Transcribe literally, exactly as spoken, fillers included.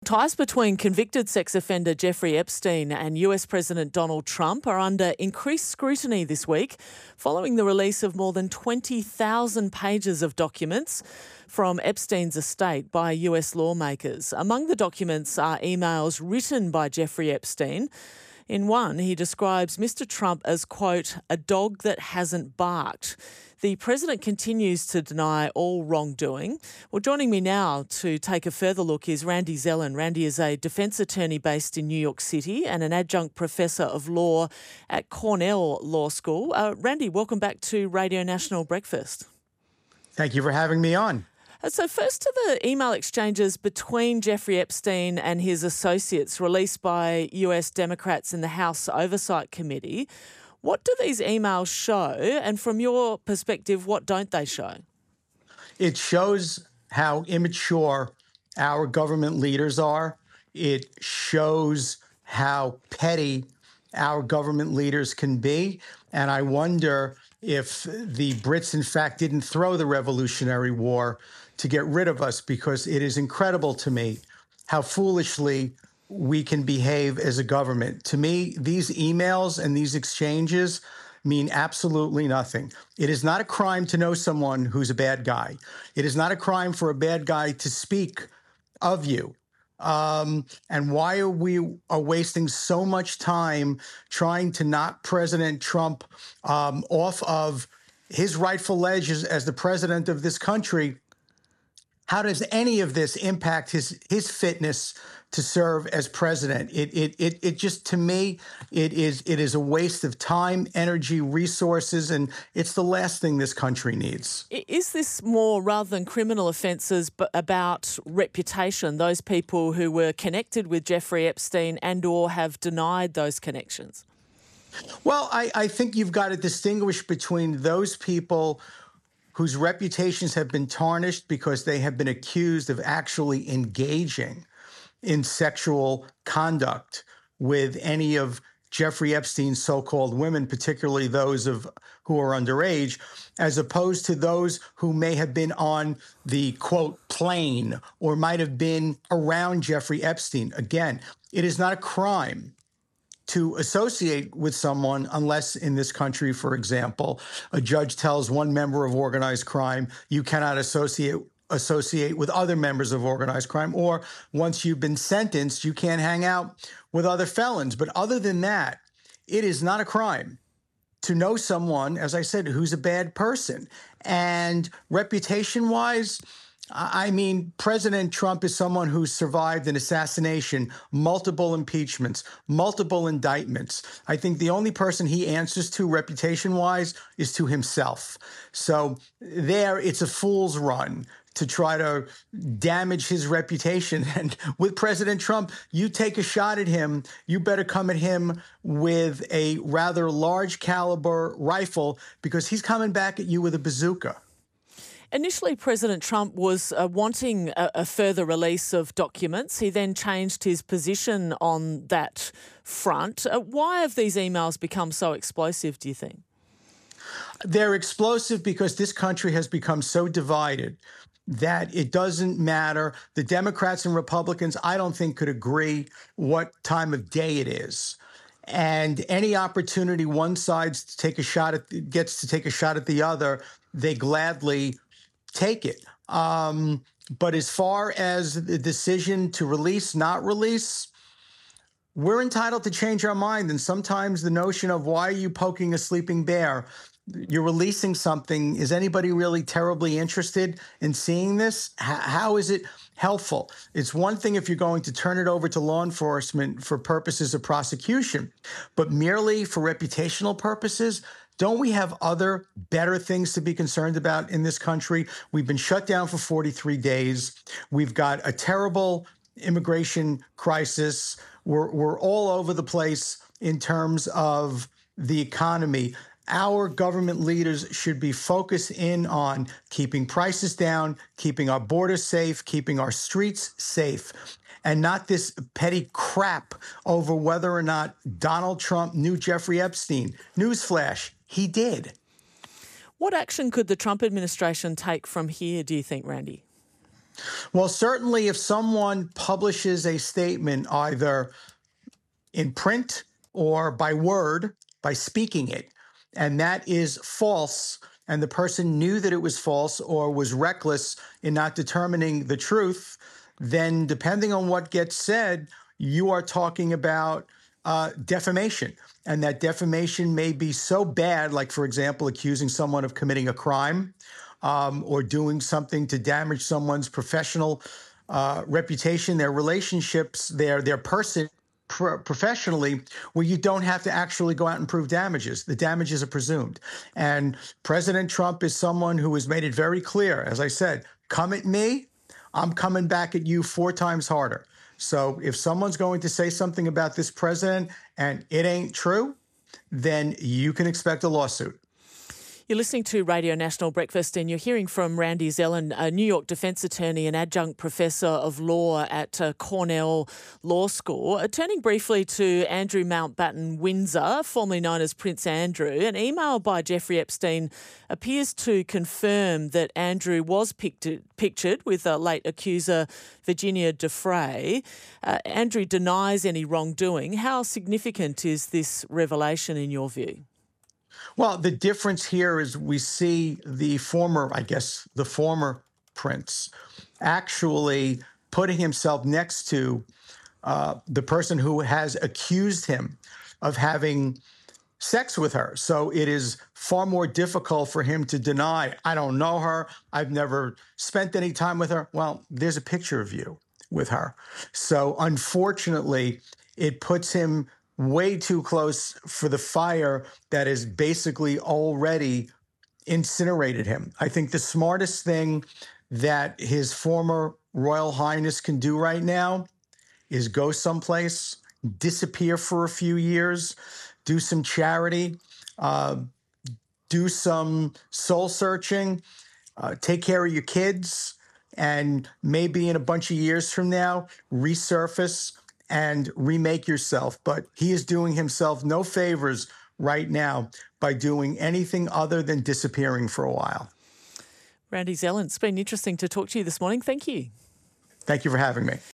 Ties between convicted sex offender Jeffrey Epstein and U S President Donald Trump are under increased scrutiny this week following the release of more than twenty thousand pages of documents from Epstein's estate by U S lawmakers. Among the documents are emails written by Jeffrey Epstein. In one, he describes Mister Trump as, quote, a dog that hasn't barked. The president continues to deny all wrongdoing. Well, joining me now to take a further look is Randy Zelen. Randy is a defence attorney based in New York City and an adjunct professor of law at Cornell Law School. Uh, Randy, welcome back to Radio National Breakfast. Thank you for having me on. So first to the email exchanges between Jeffrey Epstein and his associates released by U S Democrats in the House Oversight Committee. What do these emails show? And from your perspective, what don't they show? It shows how immature our government leaders are. It shows how petty our government leaders can be. And I wonder if the Brits, in fact, didn't throw the Revolutionary War to get rid of us, because it is incredible to me how foolishly we can behave as a government. To me, these emails and these exchanges mean absolutely nothing. It is not a crime to know someone who's a bad guy. It is not a crime for a bad guy to speak of you. Um, and why are we are wasting so much time trying to knock President Trump um, off of his rightful ledge as, as the president of this country? How does any of this impact his his fitness to serve as president? It it it it just, to me, it is it is a waste of time, energy, resources, and it's the last thing this country needs. Is this more, rather than criminal offences, but about reputation? Those people who were connected with Jeffrey Epstein and or have denied those connections? Well, I, I think you've got to distinguish between those people whose reputations have been tarnished because they have been accused of actually engaging in sexual conduct with any of Jeffrey Epstein's so-called women, particularly those of who are underage, as opposed to those who may have been on the, quote, plane or might have been around Jeffrey Epstein. Again, it is not a crime to associate with someone unless, in this country, for example, a judge tells one member of organized crime you cannot associate associate with other members of organized crime, or once you've been sentenced, you can't hang out with other felons. But other than that, it is not a crime to know someone, as I said, who's a bad person. And reputation-wise, I mean, President Trump is someone who survived an assassination, multiple impeachments, multiple indictments. I think the only person he answers to reputation-wise is to himself. So there, it's a fool's run to try to damage his reputation. And with President Trump, you take a shot at him, you better come at him with a rather large caliber rifle, because he's coming back at you with a bazooka. Initially, President Trump was uh, wanting a, a further release of documents. He then changed his position on that front. Uh, why have these emails become so explosive, do you think? They're explosive because this country has become so divided that it doesn't matter. The Democrats and Republicans, I don't think, could agree what time of day it is. And any opportunity one side to take a shot at gets to take a shot at the other, they gladly take it. Um, but as far as the decision to release, not release, we're entitled to change our mind. And sometimes the notion of, why are you poking a sleeping bear? You're releasing something. Is anybody really terribly interested in seeing this? H- how is it helpful? It's one thing if you're going to turn it over to law enforcement for purposes of prosecution, but merely for reputational purposes, don't we have other better things to be concerned about in this country? We've been shut down for forty-three days. We've got a terrible immigration crisis. We're, we're all over the place in terms of the economy. Our government leaders should be focused in on keeping prices down, keeping our borders safe, keeping our streets safe, and not this petty crap over whether or not Donald Trump knew Jeffrey Epstein. Newsflash, he did. What action could the Trump administration take from here, do you think, Randy? Well, certainly if someone publishes a statement either in print or by word, by speaking it, and that is false, and the person knew that it was false or was reckless in not determining the truth, then depending on what gets said, you are talking about uh, defamation. And that defamation may be so bad, like, for example, accusing someone of committing a crime um, or doing something to damage someone's professional uh, reputation, their relationships, their their person pro- professionally, where you don't have to actually go out and prove damages. The damages are presumed. And President Trump is someone who has made it very clear, as I said, come at me, I'm coming back at you four times harder. So if someone's going to say something about this president and it ain't true, then you can expect a lawsuit. You're listening to Radio National Breakfast and you're hearing from Randy Zelen, a New York defence attorney and adjunct professor of law at uh, Cornell Law School. Uh, turning briefly to Andrew Mountbatten Windsor, formerly known as Prince Andrew, an email by Jeffrey Epstein appears to confirm that Andrew was pictured, pictured with uh, late accuser Virginia Giuffre. Uh, Andrew denies any wrongdoing. How significant is this revelation in your view? Well, the difference here is we see the former, I guess, the former prince actually putting himself next to uh, the person who has accused him of having sex with her. So it is far more difficult for him to deny, I don't know her, I've never spent any time with her. Well, there's a picture of you with her. So unfortunately, it puts him way too close for the fire that has basically already incinerated him. I think the smartest thing that his former Royal Highness can do right now is go someplace, disappear for a few years, do some charity, uh, do some soul searching, uh, take care of your kids, and maybe in a bunch of years from now, resurface and remake yourself. But he is doing himself no favors right now by doing anything other than disappearing for a while. Randy Zelen, it's been interesting to talk to you this morning. Thank you. Thank you for having me.